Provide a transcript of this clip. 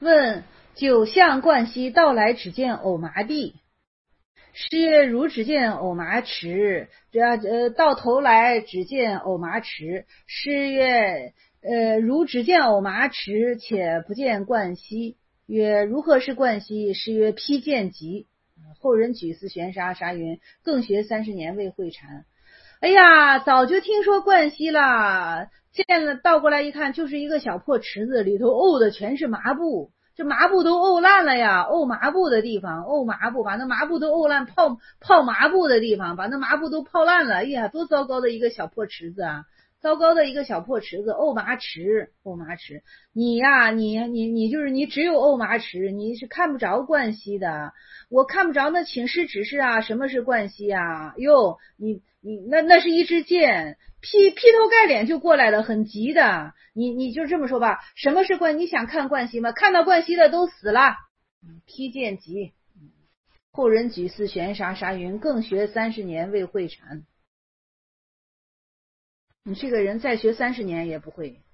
问九相贯兮，到来只见偶麻地。诗曰：如只见偶麻池，到头来只见偶麻池。诗曰：如只见偶麻池，且不见贯兮。曰：如何是贯兮？诗曰：披剑疾。后人举思玄沙，沙云更学30年未会禅。哎呀，早就听说贯兮了，见了倒过来一看，就是一个小破池子，里头沤的全是麻布，这麻布都沤烂了呀，沤麻布的地方，沤麻布，把那麻布都沤烂，泡麻布的地方，把那麻布都泡烂了。哎呀，多糟糕的一个小破池子啊！糟糕的一个小破池子，沤麻池，沤麻池。你呀，你就是你只有沤麻池，你是看不着贯兮的。我看不着，那请师指示啊，什么是贯兮啊？哟，你那是一支箭，劈头盖脸就过来了，很急的。你就这么说吧，什么是贯？你想看贯兮吗？看到贯兮的都死了。劈剑疾。后人举思玄沙，沙云更学30年未会禅。你这个人再学30年也不会。